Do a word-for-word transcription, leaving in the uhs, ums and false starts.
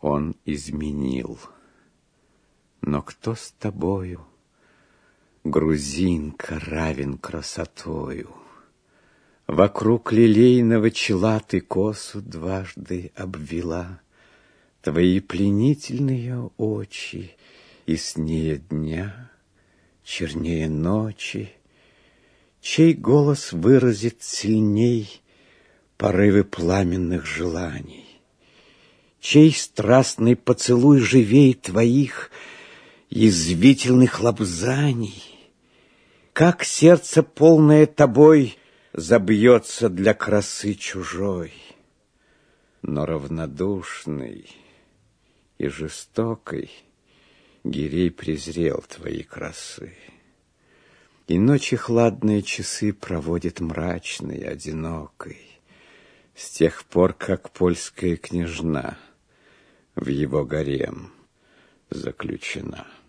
он изменил. Но кто с тобою, грузинка, равен красотою? Вокруг лилейного чела ты косу дважды обвела. Твои пленительные очи яснее дня, чернее ночи. Чей голос выразит сильней порывы пламенных желаний? Чей страстный поцелуй живей твоих язвительных лобзаний? Как сердце, полное тобой, забьется для красы чужой? Но равнодушный и жестокой Гирей презрел твои красы. И ночи хладные часы проводит мрачной, одинокой, с тех пор, как польская княжна в его гарем заключена.